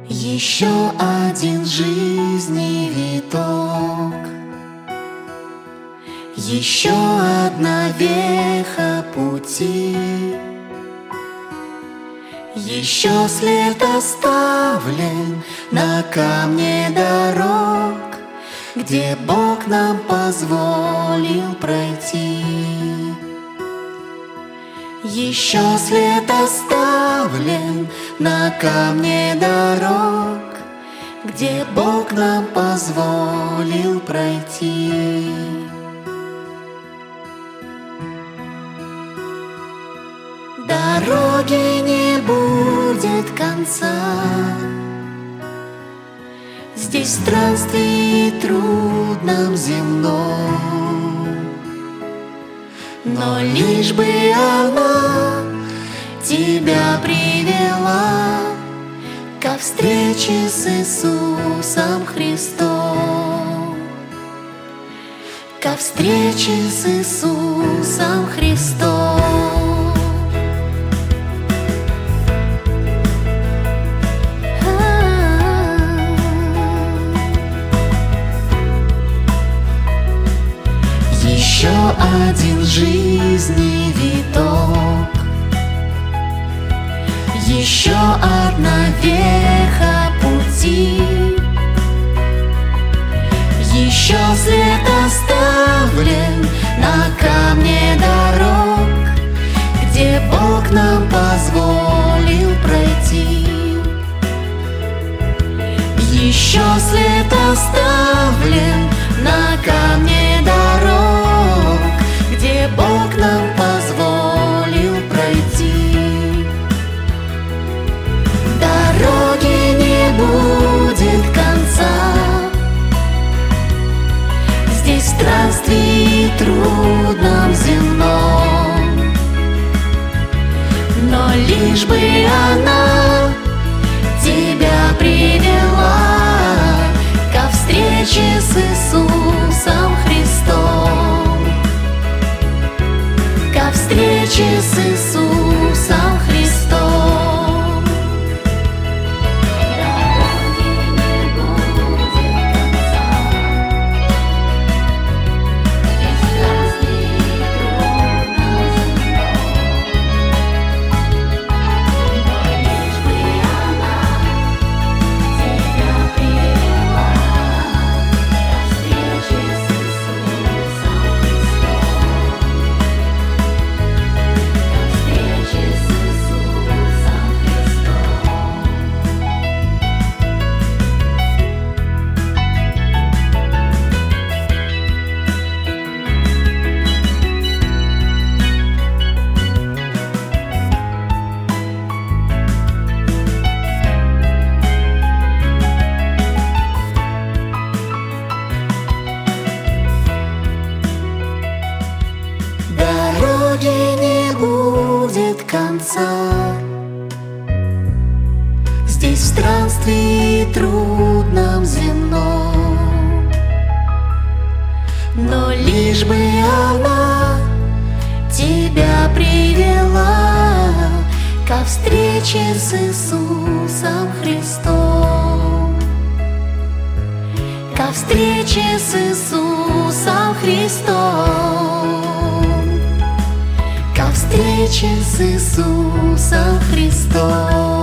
Еще один жизни виток, еще одна веха пути, еще след оставлен на камне дорог, где Бог нам позволил пройти. Еще след оставлен на камне дорог, где Бог нам позволил пройти. Дороги не будет конца, здесь в странстве трудном земном, но лишь бы она тебя привела ко встрече с Иисусом Христом, ко встрече с Иисусом Христом. Еще один жизни виток, еще одна веха пути, еще след оставлен на камне дорог, где Бог нам позволил пройти. Еще след оставлен на камне дорог, где Бог нам позволил пройти. Дороги не будет конца, здесь в странстве трудном земном, но лишь бы она тебя привела ко встрече с Иисусом Христом, ко встрече с Иисусом Христом. Конца, здесь в странстве трудном земном, но лишь бы она тебя привела ко встрече с Иисусом Христом, ко встрече с Иисусом Христом, ко встрече с Иисусом Христом.